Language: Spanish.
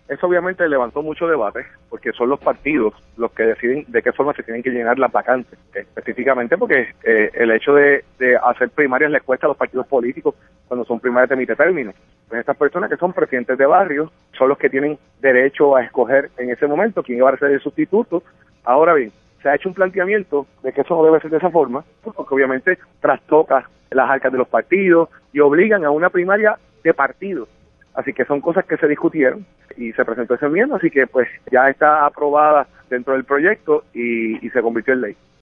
Eso obviamente levantó mucho debate, porque son los partidos los que deciden de qué forma se tienen que llenar las vacantes, específicamente porque el hecho de hacer primarias les cuesta a los partidos políticos cuando son primarias de mitad término. Pues estas personas que son presidentes de barrios son los que tienen derecho a escoger en ese momento quién iba a ser el sustituto. Ahora bien, se ha hecho un planteamiento de que eso no debe ser de esa forma, porque obviamente trastoca las arcas de los partidos y obligan a una primaria de partidos. Así que son cosas que se discutieron y se presentó esa enmienda, así que pues ya está aprobada dentro del proyecto y se convirtió en ley.